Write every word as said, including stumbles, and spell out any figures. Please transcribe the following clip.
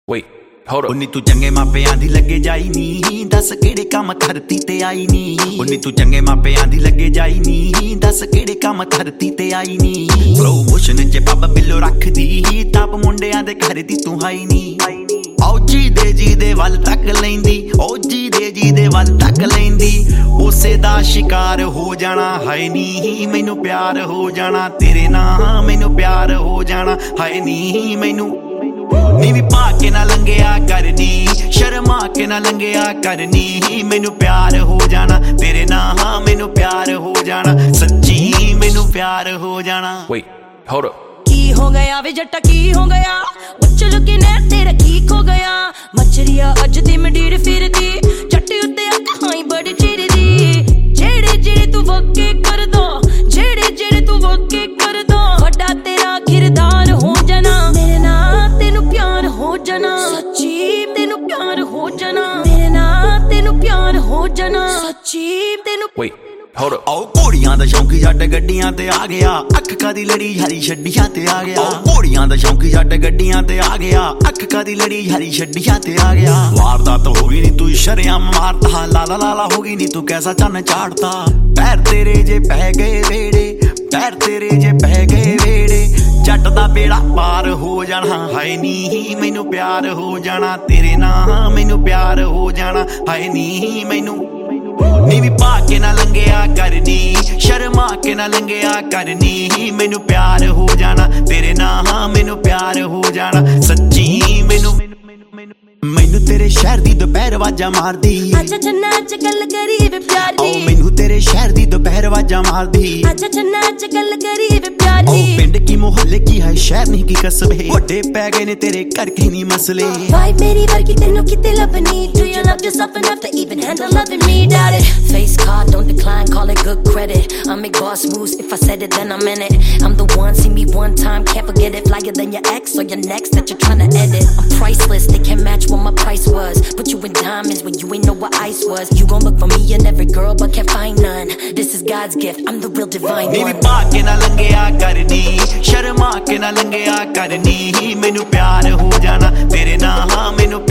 Wait, hold up. उन्नी तू चंगे मापियां दी लगे जाई नी, दस केड़े काम धरती ते आई नी। उन्नी तू चंगे मापियां दी लगे जाई नी, दस केड़े काम धरती ते आई नी। स्लो मोशन च पब बिल्लो रख दी, ताप मुंडियां दे घर दी तू हाई नी। ओ जी दे जी दे वल तक लैंदी, ओ जी दे जी दे वल तक लैंदी। उसे दा शिकार हो जाना हाय नी, मैनू प्यार हो जाना तेरे नाल, मैनू प्यार हो जाना हाय नी मैनू। नी भी पा के ना लंघिया करनी, शर्मा के ना लंघिया करनी। मैनू प्यार हो जाना तेरे नाल, मैनू प्यार हो जाना सच्ची, मैनू प्यार हो जाना। Wait, hold up. की हो गया वे जट्टा की हो गया, उच्च लुकी ने तेरा की खो गया। मचरिया अज दी मंडीर फिरदी, चट्टी उत्ते हाई बड़ी चिरदी। जेड़े जेड़े तू वके कर दो, जेड़े जेड़े तू वके कर दो, वड्डा तेरा किरदार हो जाना मेरे नाल, तेनू प्यार हो जाना सच्ची, तेनू प्यार हो जाना मेरे नाल, तेनू प्यार हो जाना सच्ची, तेनू। Wait, hold up. आओ घोड़ियां दा शौकी जट गड्डियां ते आ गया, अख कादी लड़ी हरी छड्डियां ते आ गया। आओ घोड़ियां दा शौकी जट गड्डियां ते आ गया, अख कादी लड़ी हरी छड्डियां ते आ गया। वारदात हो गई नी तू शरेआम मारता, लाला लाला हो गई नी तू कैसा चन्न चाड़ता। पैर तेरे जे पै गए वेड़े, पैर तेरे जे पै गए वेड़े, जट दा बेड़ा पार हो जाना हाय नी, मैनू प्यार हो जाना तेरे नाल, मैनू प्यार हो जाना हाय नी मैनू। नी भी पा के ना लंघिया करनी, शर्मा के ना लंघिया करनी। मैनू प्यार हो जाना तेरे नाल, मैनू प्यार हो जाना सच्ची मैनू। मैनू तेरे शहर दी दोपहर वाजा मार दी, अच्छा चन्ना अज गल करी वे प्यार दी। ओ मैनू तेरे शहर दी दोपहर वाजा मार दी, अच्छा चन्ना अज गल करी वे प्यार दी। ओ पिंड की मोहल्ले की है शहर नहीं की कस्बे, वड्डे पै गए ने तेरे करके नहीं मसले। वाइब मेरी वर्गी तेनू किते लभनी, do you love yourself enough to even handle loving me? Doubt it. Face card don't decline, call it good credit. I make boss moves, if I said it then I'm in it. I'm the one, see me one time, can't forget it. Flyer than your ex or your next that you're trying to edit. I'm priceless, they can't match what my price was. Put you in diamonds when you ain't know what ice was. You gon' look for me in every girl but can't find none. This is God's gift, I'm the real divine knee one. भी पा के ना लंघिया करनी, शर्मा के ना लंघिया करनी। मैनू प्यार हो जाना तेरे नाल, मैनू